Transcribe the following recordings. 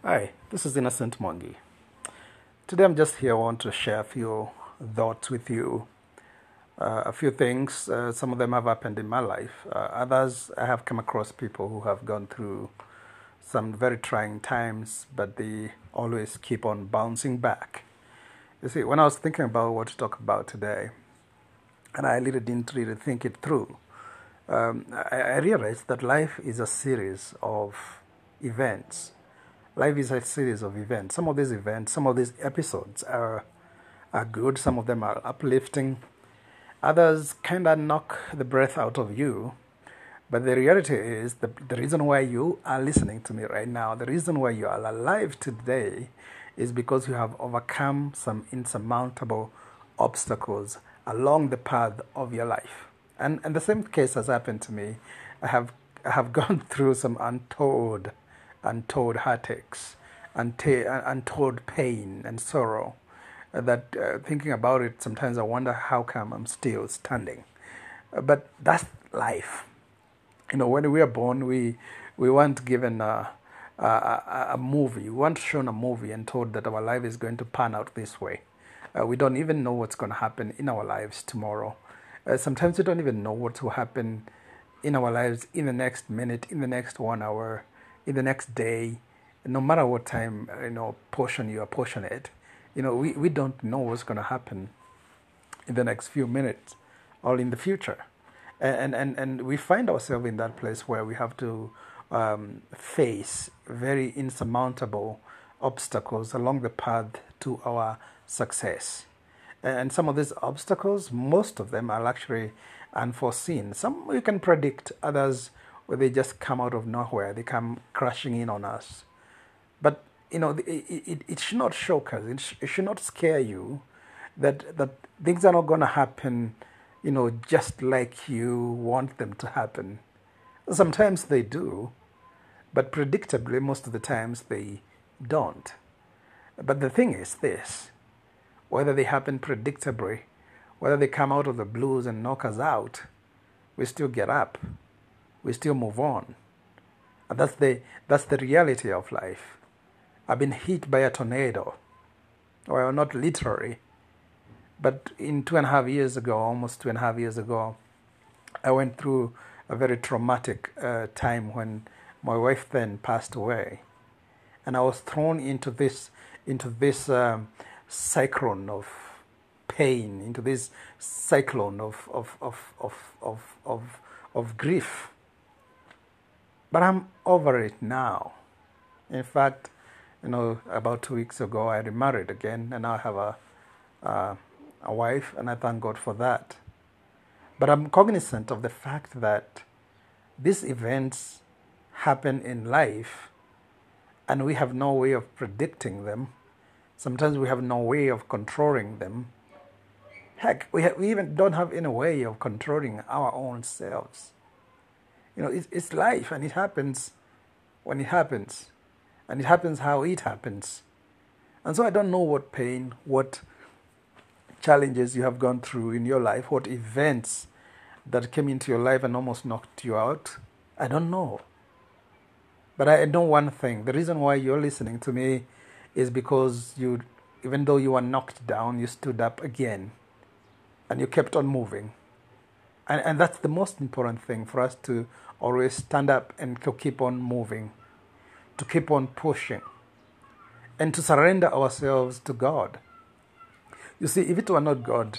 Hi, this is Innocent Mongi. Today I'm just here. I want to share a few thoughts with you. A few things, some of them have happened in my life. Others, I have come across people who have gone through some very trying times, but they always keep on bouncing back. You see, when I was thinking about what to talk about today, and I really didn't really think it through, I realized that life is a series of events. Life is a series of events. Some of these events, some of these episodes are good, some of them are uplifting, others kind of knock the breath out of you. But the reality is the reason why you are listening to me right now, the reason why you are alive today is because you have overcome some insurmountable obstacles along the path of your life. And the same case has happened to me. I have gone through some untold heartaches, untold pain and sorrow. That thinking about it, sometimes I wonder how come I'm still standing. But that's life. You know, when we are born, we weren't given a movie. We weren't shown a movie and told that our life is going to pan out this way. We don't even know what's going to happen in our lives tomorrow. Sometimes we don't even know what will happen in our lives in the next minute, in the next 1 hour, in the next day. No matter what time portion you apportion it, we don't know what's going to happen in the next few minutes or in the future. And we find ourselves in that place where we have to face very insurmountable obstacles along the path to our success. And some of these obstacles, most of them are actually unforeseen. Some you can predict, others where they just come out of nowhere, they come crashing in on us. But it should not shock us. It should not scare you that things are not going to happen, just like you want them to happen. Sometimes they do, but predictably, most of the times they don't. But the thing is this: whether they happen predictably, whether they come out of the blues and knock us out, we still get up, we still move on. And that's the reality of life. I've been hit by a tornado. Well, not literally, but in 2.5 years ago, almost 2.5 years ago, I went through a very traumatic time when my wife then passed away, and I was thrown into this cyclone of pain, into this cyclone of grief. But I'm over it now. In fact, about 2 weeks ago, I remarried again, and now I have a wife, and I thank God for that. But I'm cognizant of the fact that these events happen in life, and we have no way of predicting them. Sometimes we have no way of controlling them. Heck, we even don't have any way of controlling our own selves. It's life, and it happens when it happens, and it happens how it happens. And so I don't know what pain, what challenges you have gone through in your life, what events that came into your life and almost knocked you out. I don't know. But I know one thing. The reason why you're listening to me is because even though you were knocked down, you stood up again and you kept on moving. And that's the most important thing, for us to always stand up and to keep on moving, to keep on pushing, and to surrender ourselves to God. You see, if it were not God,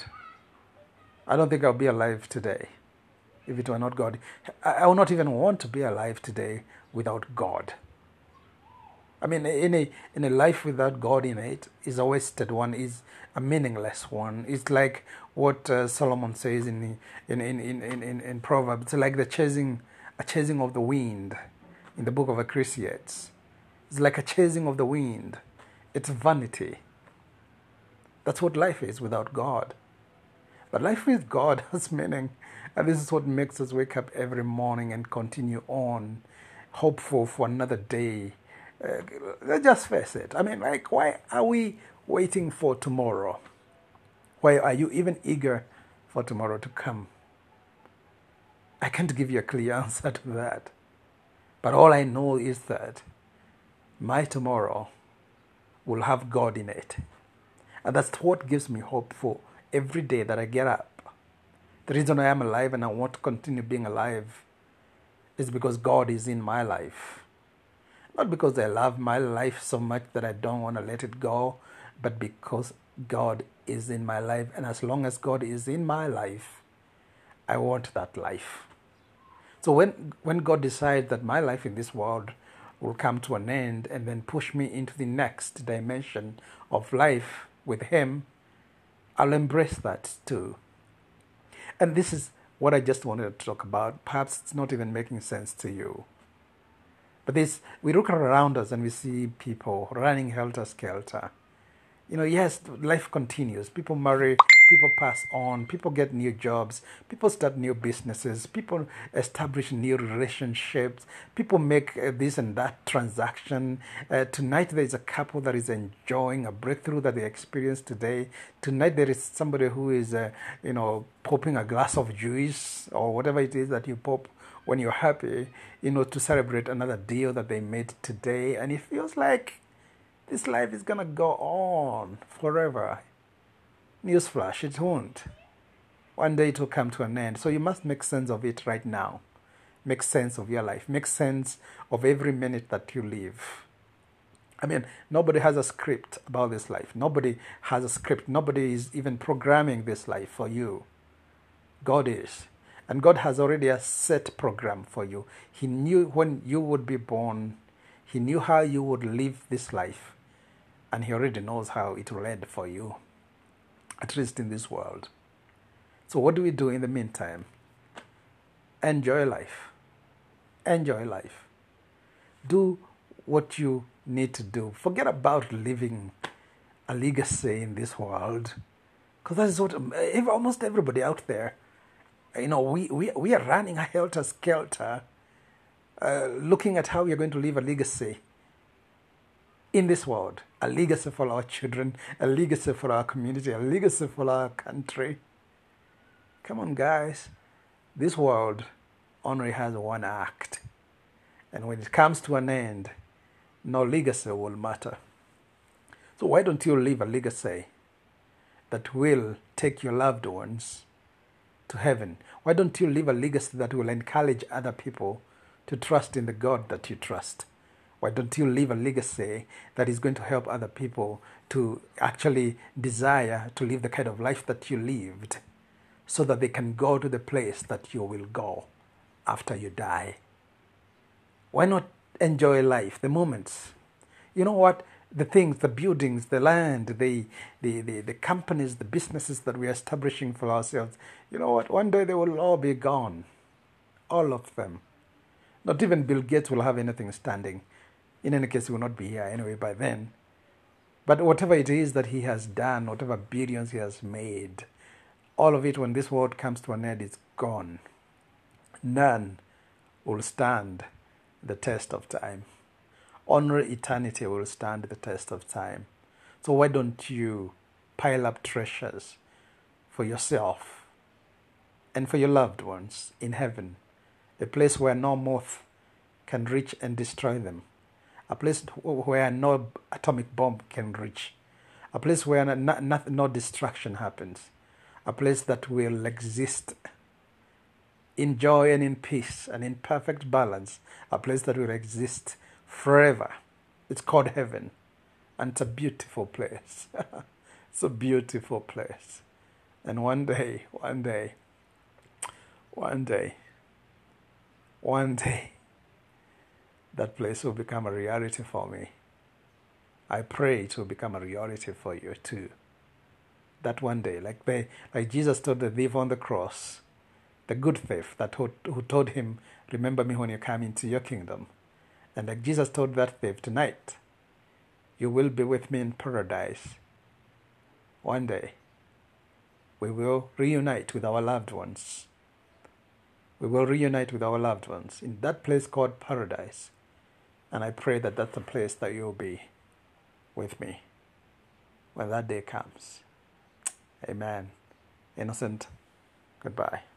I don't think I'll be alive today. If it were not God, I would not even want to be alive today without God. I mean, in a life without God in it is a wasted one, is a meaningless one. It's like what Solomon says in Proverbs. It's like a chasing of the wind in the book of Ecclesiastes. It's like a chasing of the wind. It's vanity. That's what life is without God. But life with God has meaning. And this is what makes us wake up every morning and continue on, hopeful for another day. Let's just face it. I mean, why are we waiting for tomorrow? Why are you even eager for tomorrow to come? I can't give you a clear answer to that. But all I know is that my tomorrow will have God in it. And that's what gives me hope for every day that I get up. The reason I am alive and I want to continue being alive is because God is in my life. Not because I love my life so much that I don't want to let it go, but because God is in my life. And as long as God is in my life, I want that life. So when God decides that my life in this world will come to an end and then push me into the next dimension of life with Him, I'll embrace that too. And this is what I just wanted to talk about. Perhaps it's not even making sense to you. But we look around us and we see people running helter-skelter. Yes, life continues. People marry, people pass on, people get new jobs, people start new businesses, people establish new relationships, people make this and that transaction. Tonight there is a couple that is enjoying a breakthrough that they experienced today. Tonight there is somebody who is, popping a glass of juice or whatever it is that you pop when you're happy, to celebrate another deal that they made today. And it feels like this life is going to go on forever. Newsflash, it won't. One day it will come to an end. So you must make sense of it right now. Make sense of your life. Make sense of every minute that you live. Nobody has a script about this life. Nobody has a script. Nobody is even programming this life for you. God is. And God has already a set program for you. He knew when you would be born. He knew how you would live this life. And He already knows how it will end for you, at least in this world. So what do we do in the meantime? Enjoy life. Enjoy life. Do what you need to do. Forget about living a legacy in this world. Because that is what almost everybody out there, we are running a helter-skelter, looking at how we are going to leave a legacy in this world. A legacy for our children, a legacy for our community, a legacy for our country. Come on, guys. This world only has one act. And when it comes to an end, no legacy will matter. So why don't you leave a legacy that will take your loved ones to heaven? Why don't you leave a legacy that will encourage other people to trust in the God that you trust? Why don't you leave a legacy that is going to help other people to actually desire to live the kind of life that you lived, so that they can go to the place that you will go after you die? Why not enjoy life, the moments? You know what? The things, the buildings, the land, the companies, the businesses that we are establishing for ourselves, you know what? One day they will all be gone. All of them. Not even Bill Gates will have anything standing. In any case, he will not be here anyway by then. But whatever it is that he has done, whatever billions he has made, all of it, when this world comes to an end, is gone. None will stand the test of time. Only eternity will stand the test of time. So why don't you pile up treasures for yourself and for your loved ones in heaven, a place where no moth can reach and destroy them, a place where no atomic bomb can reach, a place where no destruction happens, a place that will exist in joy and in peace and in perfect balance, a place that will exist forever. It's called heaven, and it's a beautiful place. It's a beautiful place. And one day, that place will become a reality for me. I pray it will become a reality for you too. That one day, like Jesus told the thief on the cross, the good thief who told him, remember me when you come into your kingdom. And like Jesus told that thief, tonight, you will be with me in paradise. One day, we will reunite with our loved ones. We will reunite with our loved ones in that place called paradise. And I pray that that's the place that you'll be with me when that day comes. Amen. Innocent, goodbye.